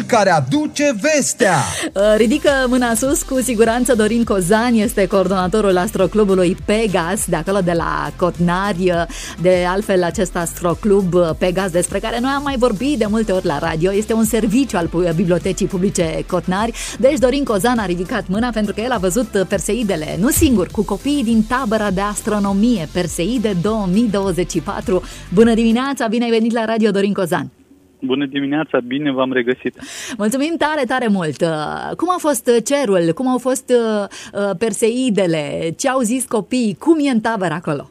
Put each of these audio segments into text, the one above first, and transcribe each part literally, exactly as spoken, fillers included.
care aduce vestea. Ridică mâna sus cu siguranță Dorin Cozan, este coordonatorul astroclubului Pegas, de acolo de la Cotnari. De altfel, acest astroclub Pegas, despre care noi am mai vorbit de multe ori la radio, este un serviciu al Bibliotecii Publice Cotnari. Deci Dorin Cozan a ridicat mâna pentru că el a văzut Perseidele, nu singur, cu copiii din tabăra de astronomie Perseide două mii douăzeci și patru. Bună dimineața, bine ai venit la radio, Dorin Cozan. Bună dimineața, bine v-am regăsit. Mulțumim tare, tare mult. Cum a fost cerul? Cum au fost Perseidele? Ce au zis copiii? Cum e în tabără acolo?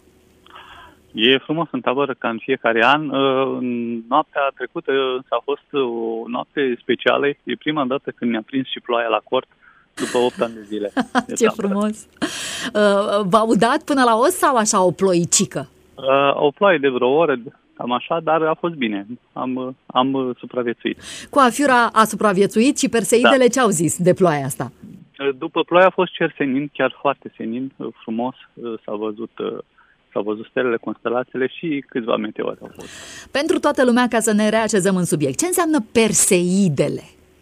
E frumos în tabără ca în fiecare an. Noaptea trecută a fost o noapte specială. E prima dată când ne-a prins și ploaia la cort după opt ani de zile. Ce frumos! V-au dat până la os sau așa o ploicică? O ploaie de vreo oră, cam așa, dar a fost bine. Am, am supraviețuit. Coafiura a supraviețuit și Perseidele da. Ce au zis de ploaia asta? După ploaie a fost cer senin, chiar foarte senin, frumos. S-a văzut, s-au văzut stelele, constelațiile și câțiva meteori au fost. Pentru toată lumea, ca să ne reașezăm în subiect, ce înseamnă Perseidele?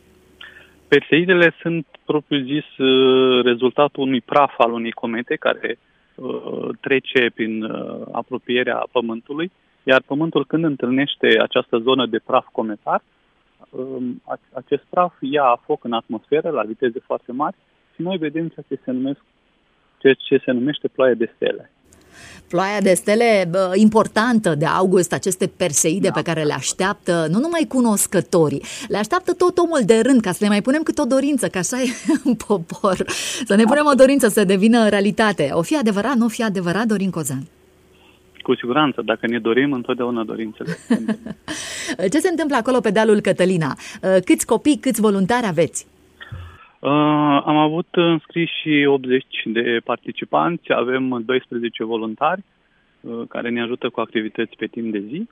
Perseidele sunt, propriu-zis, rezultatul unui praf al unei comete care uh, trece prin uh, apropierea Pământului, iar Pământul, când întâlnește această zonă de praf cometar, uh, acest praf ia foc în atmosferă la viteze foarte mari și noi vedem ceea ce se, numesc, ceea ce se numește ploaie de stele. Ploaia de stele importantă de august, aceste Perseide da. Pe care le așteaptă nu numai cunoscătorii, le așteaptă tot omul de rând, ca să ne mai punem câte o dorință, că așa e în popor, să ne punem o dorință să devină realitate. O fi adevărat, nu o fi adevărat, Dorin Cozan? Cu siguranță, dacă ne dorim, întotdeauna dorințele. Ce se întâmplă acolo pe dealul Cătălina? Câți copii, câți voluntari aveți? Uh, am avut înscriși optzeci de participanți, avem doisprezece voluntari uh, care ne ajută cu activități pe timp de zi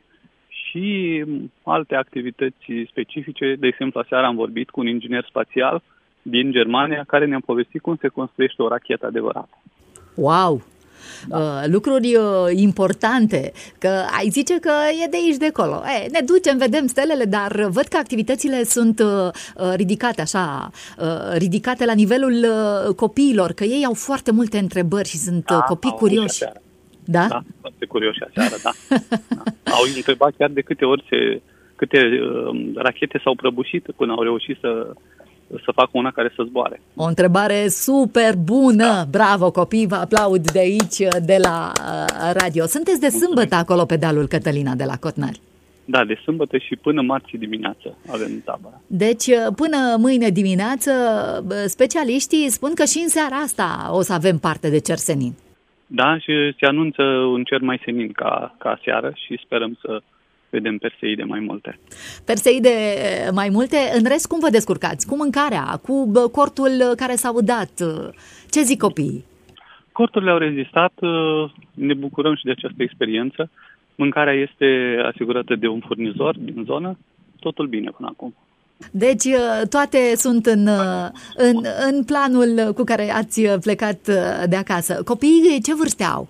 și alte activități specifice. De exemplu, aseară am vorbit cu un inginer spațial din Germania care ne-a povestit cum se construiește o rachetă adevărată. Wow! Da. Lucruri importante, că ai zice că e de aici de acolo. E, ne ducem, vedem stelele, dar văd că activitățile sunt ridicate așa, ridicate la nivelul copiilor, că ei au foarte multe întrebări și sunt da, copii curioși. Da? Da, foarte curioși aseară, da. da. Au întrebat chiar de câte ori se, câte uh, rachete s-au prăbușit până au reușit să să facă una care să zboare. O întrebare super bună! Da. Bravo, copii, vă aplaud de aici, de la radio. Sunteți de Mulțumesc. Sâmbătă acolo pe dealul Cătălina de la Cotnari? Da, de sâmbătă și până marți dimineață avem tabăra. Deci, până mâine dimineață, specialiștii spun că și în seara asta o să avem parte de cer senin. Da, și se anunță un cer mai senin ca, ca seară și sperăm să vedem Perseide mai multe. Perseide mai multe. În rest, cum vă descurcați? Cu mâncarea? Cu cortul care s-au dat? Ce zic copiii? Corturile au rezistat. Ne bucurăm și de această experiență. Mâncarea este asigurată de un furnizor din zonă. Totul bine până acum. Deci toate sunt în, în, în planul cu care ați plecat de acasă. Copiii ce vârste au?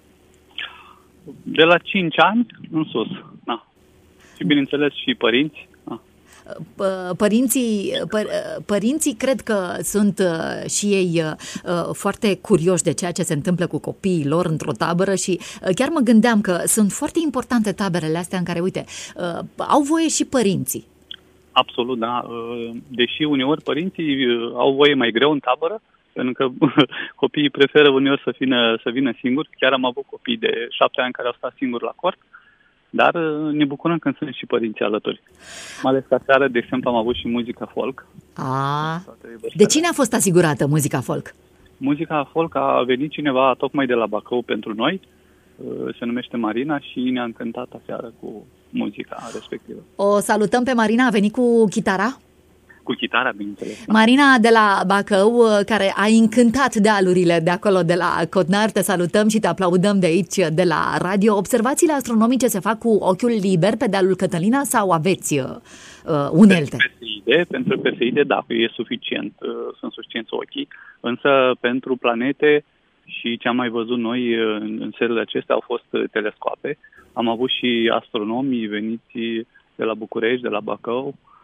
De la cinci ani în sus. Da. Și, bineînțeles, și părinți. Părinții, pă, părinții cred că sunt și ei foarte curioși de ceea ce se întâmplă cu copiii lor într-o tabără și chiar mă gândeam că sunt foarte importante taberele astea în care, uite, au voie și părinții. Absolut, da. Deși uneori părinții au voie mai greu în tabără, pentru că copiii preferă uneori să vină, să vină singuri. Chiar am avut copii de șapte ani care au stat singuri la cort. Dar ne bucurăm când sunt și părinții alături. Mai ales că aseară, de exemplu, am avut și muzica folk. A, de cine a fost asigurată muzica folk? Muzica folk a venit cineva tocmai de la Bacău pentru noi. Se numește Marina și ne-a încântat aseară cu muzica respectivă. O salutăm pe Marina, a venit cu chitara? Cu chitara, bineînțeles. Marina de la Bacău, care a încântat dealurile de acolo, de la Cotnari, te salutăm și te aplaudăm de aici, de la radio. Observațiile astronomice se fac cu ochiul liber pe dealul Cătălina sau aveți uh, unelte? Pentru Perseide, pentru Perseide, da, e suficient, uh, sunt suficienți ochii, însă pentru planete și ce am mai văzut noi în, în seriile acestea au fost telescoape. Am avut și astronomii veniți de la București, de la Bacău,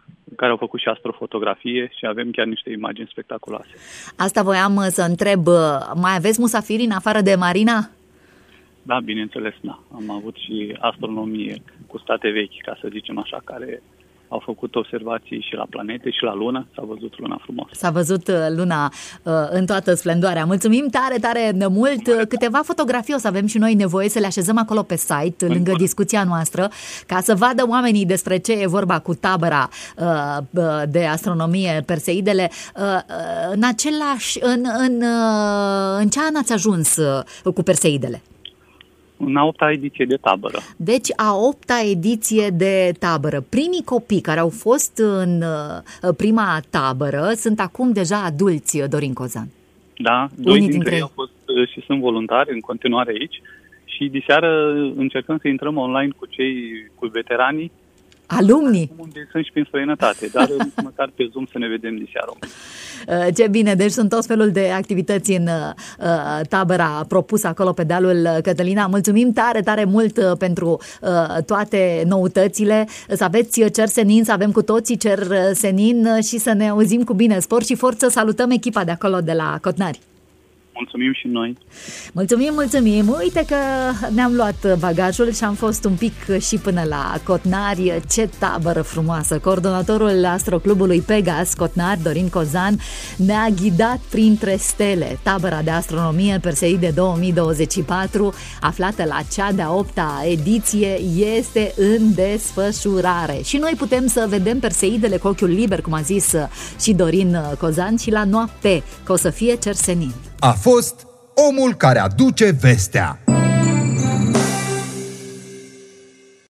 care au făcut și astrofotografie și avem chiar niște imagini spectaculoase. Asta voiam să întreb, mai aveți musafiri în afară de Marina? Da, bineînțeles, da. Am avut și astronomie cu state vechi, ca să zicem așa, care au făcut observații și la planete și la lună. S-a văzut luna frumos. S-a văzut luna uh, în toată splendoarea. Mulțumim tare, tare mult. Mare. Câteva fotografii o să avem și noi nevoie să le așezăm acolo pe site, în lângă bun. discuția noastră, ca să vadă oamenii despre ce e vorba cu tabăra uh, de astronomie Perseidele. Uh, în același, în, în, uh, în ce an ați ajuns uh, cu Perseidele? În a opta ediție de tabără. Deci a opta ediție de tabără. Primii copii care au fost în prima tabără sunt acum deja adulți, Dorin Cozan. Da, doi Unii dintre, dintre ei au fost și sunt voluntari în continuare aici și diseară încercăm să intrăm online cu cei, cu veteranii. Alumnii? Unde sunt și prin străinătate, dar măcar pe Zoom să ne vedem diseară. Ce bine, deci sunt tot felul de activități în uh, tabăra propusă acolo pe dealul Cătălina. Mulțumim tare, tare mult uh, pentru uh, toate noutățile. Să aveți cer senin, să avem cu toții cer senin și să ne auzim cu bine. Spor și forță, salutăm echipa de acolo de la Cotnari. Mulțumim și noi. Mulțumim, mulțumim. Uite că ne-am luat bagajul și am fost un pic și până la Cotnari. Ce tabără frumoasă! Coordonatorul Astroclubului Pegas, Cotnari, Dorin Cozan, ne-a ghidat printre stele. Tabăra de astronomie Perseide două mii douăzeci și patru, aflată la cea de-a opta ediție, este în desfășurare. Și noi putem să vedem Perseidele cu ochiul liber, cum a zis și Dorin Cozan, și la noapte, că o să fie cer senin. A fost omul care aduce vestea.